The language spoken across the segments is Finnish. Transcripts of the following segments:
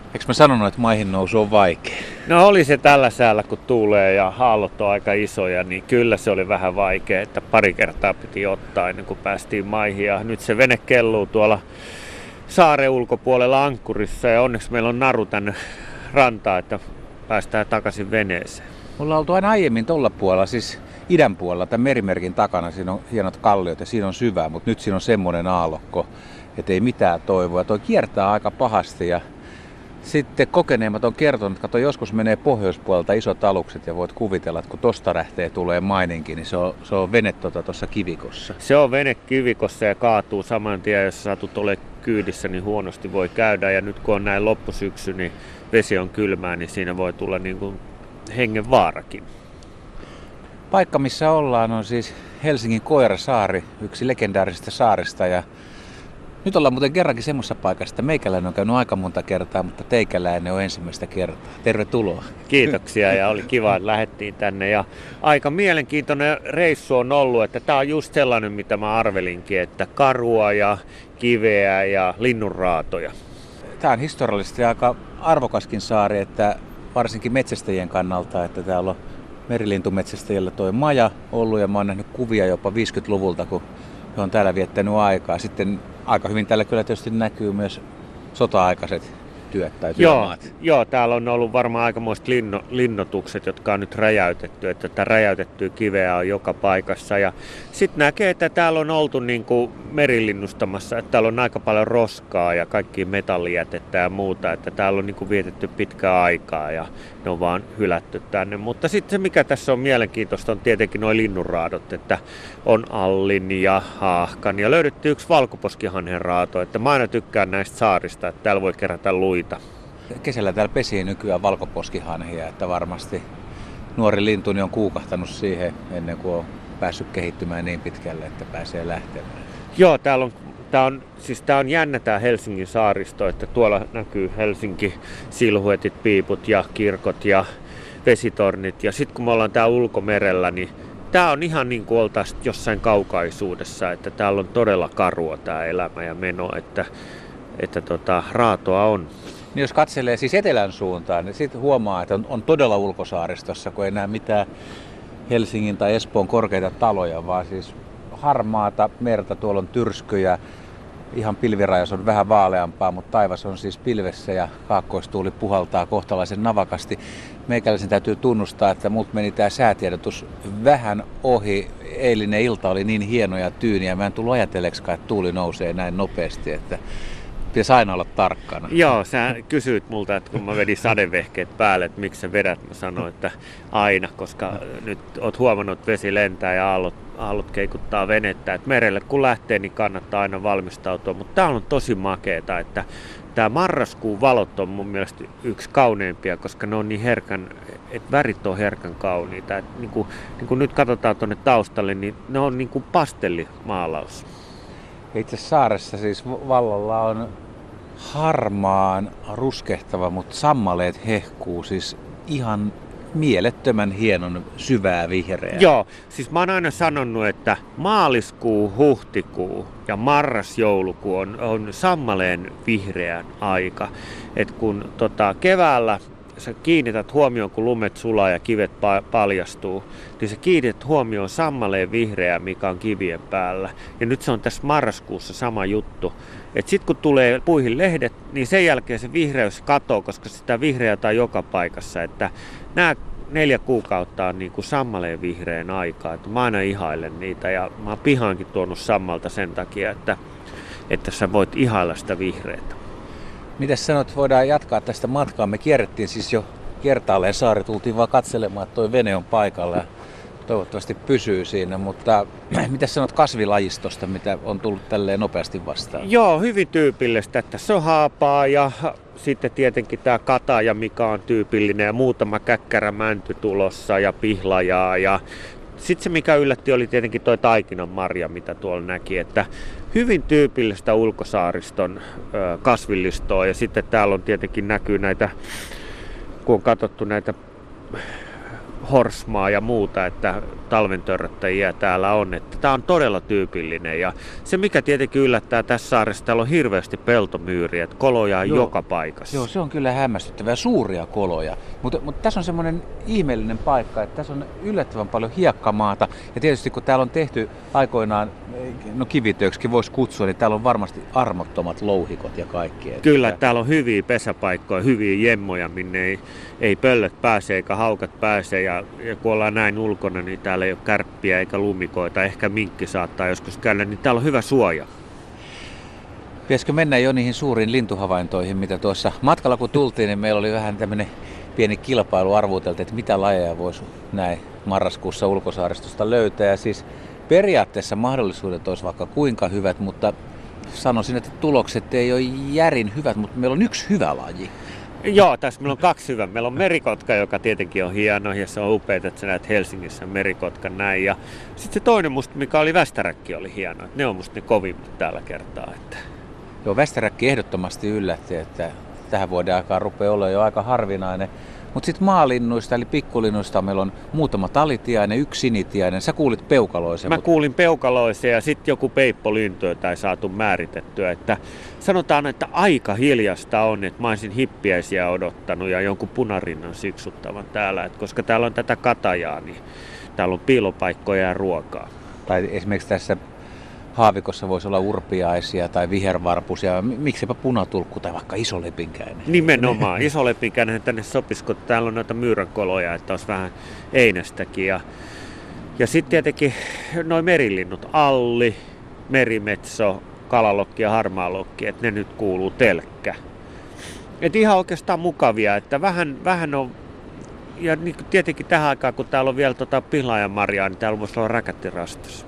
Eikö mä sanonut, että maihin nousu on vaikea? No oli se tällä säällä, kun tuulee ja aallot on aika isoja, niin kyllä se oli vähän vaikea, että pari kertaa piti ottaa ennen kuin päästiin maihin. Ja nyt se vene kelluu tuolla saaren ulkopuolella ankkurissa ja onneksi meillä on naru tänne rantaan, että päästään takaisin veneeseen. Mulla on oltu aina aiemmin tuolla puolella, siis idän puolella, tämän merimerkin takana, siinä on hienot kalliot ja siinä on syvää, mutta nyt siinä on semmoinen aallokko, että ei mitään toivoa. Toi kiertää aika pahasti ja sitten kokeneemmat on kertonut, että joskus menee pohjoispuolelta isot alukset ja voit kuvitella, että kun tosta lähtee tulee maininkin, niin se on vene tuossa kivikossa. Se on vene kivikossa ja kaatuu saman tien, jos satut ole kyydissä, niin huonosti voi käydä. Ja nyt kun on näin loppusyksy, niin vesi on kylmää, niin siinä voi tulla niin kuin hengenvaarakin. Paikka, missä ollaan, on siis Helsingin Koirasaari, yksi legendaarisista saarista. Ja nyt ollaan muuten kerrankin semmoisessa paikassa, että meikäläinen on käynyt aika monta kertaa, mutta teikäläinen on ensimmäistä kertaa. Tervetuloa. Kiitoksia ja oli kiva, että lähdettiin tänne. Ja aika mielenkiintoinen reissu on ollut, että tämä on just sellainen, mitä mä arvelinkin, että karua ja kiveä ja linnunraatoja. Tämä on historiallisesti aika arvokaskin saari, että varsinkin metsästäjien kannalta, että täällä on merilintumetsästäjillä toi maja ollut ja mä oon nähnyt kuvia jopa 50-luvulta, kun he on täällä viettänyt aikaa. Sitten aika hyvin täällä kyllä tietysti näkyy myös sota-aikaiset työt tai työmaat. Joo, täällä on ollut varmaan aikamoiset linnoitukset, jotka on nyt räjäytetty, että tätä räjäytettyä kiveä on joka paikassa. Ja sitten näkee, että täällä on oltu niin kuin merilinnustamassa, että täällä on aika paljon roskaa ja kaikki metallijätettä ja muuta, että täällä on niin kuin vietetty pitkää aikaa ja ne on vaan hylätty tänne. Mutta sitten se, mikä tässä on mielenkiintoista, on tietenkin nuo linnunraadot, että on allin ja haahkan ja löydetty yksi valkoposkihanhen raato, että mä aina tykkään näistä saarista, että täällä voi kerätä luita. Kesällä täällä pesii nykyään valkoposkihanhia, että varmasti nuori lintu on kuukahtanut siihen ennen kuin on päässyt kehittymään niin pitkälle, että pääsee lähtemään. Joo, tää on jännä tää Helsingin saaristo, että tuolla näkyy Helsinki, silhuetit, piiput ja kirkot ja vesitornit. Ja sitten kun me ollaan tää ulkomerellä, niin tää on ihan niin kuin oltaisiin jossain kaukaisuudessa, että täällä on todella karua tää elämä ja meno, että raatoa on. Niin jos katselee siis etelän suuntaan, niin sitten huomaa, että on todella ulkosaaristossa, kun ei näe mitään Helsingin tai Espoon korkeita taloja, vaan siis harmaata merta, tuolla on tyrskyjä, ihan pilvirajas on vähän vaaleampaa, mutta taivas on siis pilvessä ja kaakkoistuuli puhaltaa kohtalaisen navakasti. Meikäläisen täytyy tunnustaa, että mut meni tää säätiedotus vähän ohi. Eilinen ilta oli niin hieno ja tyyni ja mä en tullut ajatelleeksikaan, että tuuli nousee näin nopeasti, että pitäisi aina olla tarkkana. Joo, sä kysyit multa, että kun mä vedin sadevehkeet päälle, että miksi sä vedät, mä sanoin, että aina, koska nyt oot huomannut, että vesi lentää ja aallot keikuttaa venettä, että merelle kun lähtee, niin kannattaa aina valmistautua, mutta tää on tosi makeeta, että tää marraskuun valot on mun mielestä yksi kauneimpia, koska ne on niin että värit on herkän kauniita, että niin kuin nyt katsotaan tuonne taustalle, niin ne on niin kuin pastellimaalaus. Itse saaressa siis vallalla on harmaan ruskehtava, mutta sammaleet hehkuu siis ihan mielettömän hienon syvää vihreää. Joo, siis mä oon aina sanonut, että maaliskuu, huhtikuu ja marras-joulukuu on sammaleen vihreän aika. Et kun keväällä sä kiinnität huomioon, kun lumet sulaa ja kivet paljastuu, niin sä kiinnität huomioon sammaleen vihreää, mikä on kivien päällä. Ja nyt se on tässä marraskuussa sama juttu. Et sit kun tulee puihin lehdet, niin sen jälkeen se vihreys katoo, koska sitä vihreätä on joka paikassa. Että nämä 4 kuukautta on niin kuin sammaleen vihreän aikaa. Että mä aina ihailen niitä ja mä oon pihaankin tuonut sammalta sen takia, että sä voit ihailla sitä vihreätä. Mitäs sanot, voidaan jatkaa tästä matkaa? Me kierrettiin siis jo kertaalleen saari, tultiin vaan katselemaan, että toi vene on paikalla ja toivottavasti pysyy siinä, mutta mitäs sanot kasvilajistosta, mitä on tullut tälleen nopeasti vastaan? Joo, hyvin tyypillistä, että tässä on haapaa ja sitten tietenkin tämä kataja, mikä on tyypillinen ja muutama käkkärämänty tulossa ja pihlajaa ja sitten se, mikä yllätti, oli tietenkin toi taikinan marja, mitä tuolla näki, että hyvin tyypillistä ulkosaariston kasvillistoa ja sitten täällä on tietenkin näkyy näitä, kun on katsottu näitä horsmaa ja muuta, että talventörröttäjiä täällä on. Että tämä on todella tyypillinen ja se mikä tietenkin yllättää tässä saaressa, täällä on hirveästi peltomyyriä, että koloja on joka paikassa. Joo, se on kyllä hämmästyttävää, suuria koloja, mutta tässä on semmoinen ihmeellinen paikka, että tässä on yllättävän paljon hiekkamaata ja tietysti kun täällä on tehty aikoinaan, no kivitöiksikin voisi kutsua, niin täällä on varmasti armottomat louhikot ja kaikki. Kyllä, täällä on hyviä pesäpaikkoja, hyviä jemmoja, minne ei pöllöt pääse eikä haukat pääse ja kun ollaan näin ulkona, niin täällä ei ole kärppiä eikä lumikoita, ehkä minkki saattaa joskus käydä, niin täällä on hyvä suoja. Pitäisikö mennä jo niihin suuriin lintuhavaintoihin, mitä tuossa matkalla kun tultiin, niin meillä oli vähän tämmöinen pieni kilpailu, arvuteltiin, että mitä lajeja voisi näin marraskuussa ulkosaaristosta löytää. Ja siis periaatteessa mahdollisuudet olisi vaikka kuinka hyvät, mutta sanoisin, että tulokset ei ole järin hyvät, mutta meillä on yksi hyvä laji. Joo, tässä meillä on kaksi hyvää. Meillä on merikotka, joka tietenkin on hieno ja se on upeaa, että sä näet Helsingissä merikotkan näin. Ja sitten se toinen musta, mikä oli västäräkki, oli hieno. Ne on musta ne kovimmat tällä kertaa. Että... Joo, västäräkki ehdottomasti yllätti, että tähän vuoden aikaan rupeaa olla jo aika harvinainen. Mutta sitten maalinnuista eli pikkulinnuista meillä on muutama talitiainen, yksi sinitiainen. Sä kuulit peukaloisen. Mä kuulin peukaloisen ja sitten joku peippolintu, jota ei saatu määritettyä. Että sanotaan, että aika hiljasta on, että mä olisin hippiäisiä odottanut ja jonkun punarinnan siksuttavan täällä. Et koska täällä on tätä katajaa, niin täällä on piilopaikkoja ja ruokaa. Tai esimerkiksi tässä haavikossa voisi olla urpiaisia tai vihervarpusia, miksipä punatulkku tai vaikka isolepinkäinen. Nimenomaan, isolepinkäinen tänne sopisi, kun täällä on noita myyränkoloja, että olisi vähän einästäkin. Ja sitten tietenkin nuo merilinnut, alli, merimetso, kalalokki ja harmaalokki, että ne nyt kuuluu telkkä. Et ihan oikeastaan mukavia, että vähän on, ja niin tietenkin tähän aikaan, kun täällä on vielä pihlaajanmarjaa, niin täällä voisi olla räkättirastas.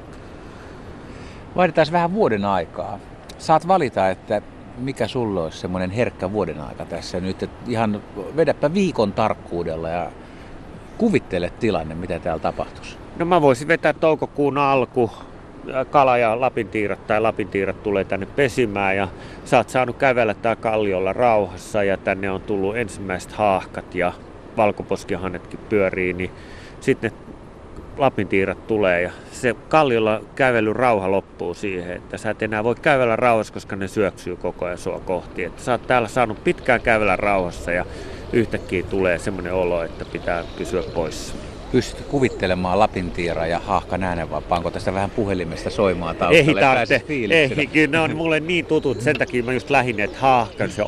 Vaihdetaan vähän vuoden aikaa. Saat valita, että mikä sulle olisi semmoinen herkkä vuoden aika tässä nyt. Että ihan vedäpä viikon tarkkuudella ja kuvittele tilanne, mitä täällä tapahtuisi. No mä voisin vetää toukokuun alku. Kala ja lapintiirat tai lapintiirat tulee tänne pesimään ja sä oot saanut kävellä tää kalliolla rauhassa ja tänne on tullut ensimmäiset haahkat ja valkoposkihanetkin pyörii, niin sitten ne lapintiirat tulee ja se kalliolla kävelyn rauha loppuu siihen, että sä et enää voi kävellä rauhassa, koska ne syöksyy koko ajan sua kohti. Että sä oot täällä saanut pitkään kävellä rauhassa ja yhtäkkiä tulee semmoinen olo, että pitää pysyä poissa. Pystytkö kuvittelemaan lapintiiraa ja haahkan äänen vai paanko tästä vähän puhelimesta soimaan taustalle? Ei tarvitse, ei, kyllä ne on mulle niin tutut, sen takia mä just lähdin, että haahkan se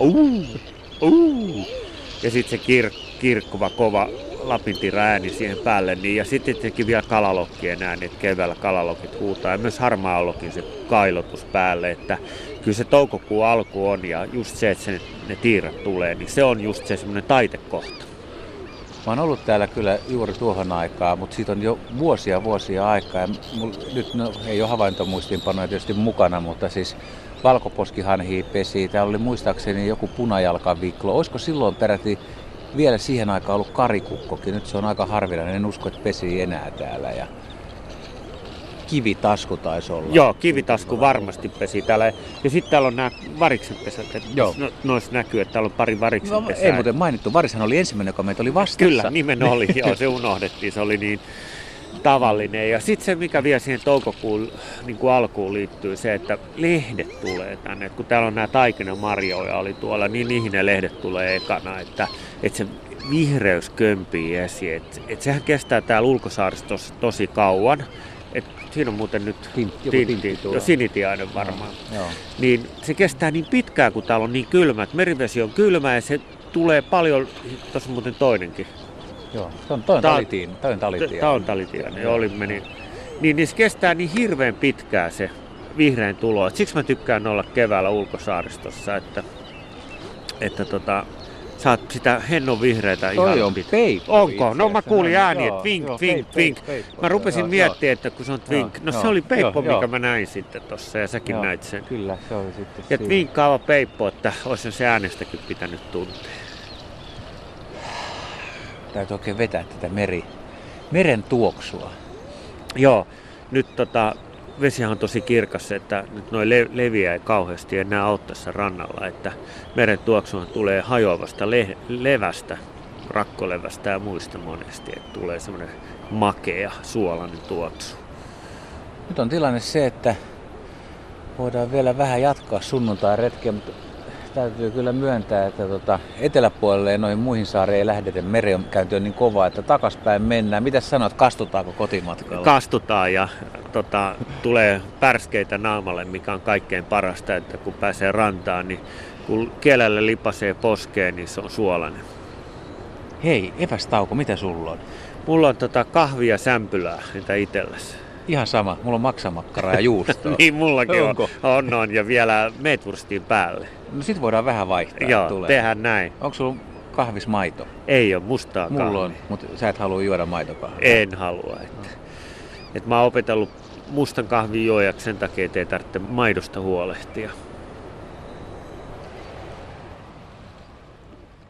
ja sitten se kirkkuva kova lapintiira ääni siihen päälle, niin, ja sitten tietenkin vielä kalalokkien ääni, että keväällä kalalokit huutaa, ja myös harmaallokin se kailotus päälle, että kyllä se toukokuun alku on, ja just se, että ne tiirat tulee, niin se on just se semmoinen taitekohta. Mä oon ollut täällä kyllä juuri tuohon aikaan, mutta siitä on jo vuosia aikaa, ja nyt ei ole havaintomuistiinpanoja tietysti mukana, mutta siis valkoposkihanhia pesi, täällä oli muistaakseni joku punajalkaviklo, olisiko silloin peräti vielä siihen aikaan ollut karikukkokin, nyt se on aika harvinainen, en usko, että pesi enää täällä. Ja kivitasku taisi olla. Joo, kivitasku varmasti pesi täällä. Ja sitten täällä on nämä variksenpesät, noissa näkyy, että täällä on pari variksenpesää. Ei muuten mainittu, varishan oli ensimmäinen, joka meitä oli vastassa. Kyllä, nimen oli, joo, se unohdettiin, se oli niin tavallinen. Ja sitten se, mikä vielä siihen toukokuun niin kuin alkuun liittyy, se, että lehdet tulee tänne. Et kun täällä on nämä taikinamarjoja oli tuolla, niin niihin ne lehdet tulee ekana, että se vihreys kömpii esiin. Et sehän kestää täällä ulkosaaristossa tosi kauan. Et siinä on muuten nyt sinitiainen varmaan. Joo. Niin se kestää niin pitkään, kun täällä on niin kylmä. Et merivesi on kylmä ja se tulee paljon, tuossa on muuten toinenkin. Joo, toi on talitiainen. Tämä on talitiainen, joo, meni. Niin se kestää niin hirveän pitkään se vihreän tulo. Et siksi mä tykkään olla keväällä ulkosaaristossa, että saat sitä hennon vihreätä ihan pitkään. Onko? No mä kuulin ääni, että vink. Mä rupesin miettimään, että kun se on twink. No se oli peippo, mikä mä näin sitten tossa ja säkin näit sen. Kyllä, se oli sitten ja twinkkaava peippo, että olisi se äänestäkin pitänyt tuntea. Täytyy oikein vetää tätä meren tuoksua. Joo, nyt vesihan on tosi kirkas, että nyt noi leviää ei kauheasti enää ole tässä rannalla, että meren tuoksuhan tulee hajoavasta levästä rakkolevästä ja muista monesti, että tulee semmoinen makea, suolainen tuoksu. Nyt on tilanne se, että voidaan vielä vähän jatkaa sunnuntai-retkeä, mutta täytyy kyllä myöntää, että eteläpuolelle ja noihin muihin saariin ei lähdetä. Merenkäynti on niin kova, että takaspäin mennään. Mitäs sanot, kastutaanko kotimatkalla? Kastutaan ja tulee pärskeitä naamalle, mikä on kaikkein parasta, että kun pääsee rantaan, niin kun kielellä lipasee poskeen, niin se on suolainen. Hei, epäs Tauko, mitä sulla on? Mulla on kahvia ja sämpylää, niitä itselläsi. Ihan sama, mulla on maksamakkaraa ja juustoa. Niin, mullakin Onko? on, ja vielä meetwurstin päälle. No sit voidaan vähän vaihtaa. Joo, tehdään näin. Onko sulla kahvis maito? Ei ole mustaa kahvia. Mulla on, mutta sä et halua juoda maitokahvia. En halua. Että mä oon opetellut mustan kahvin juojaksi sen takia, että ei tarvitse maidosta huolehtia.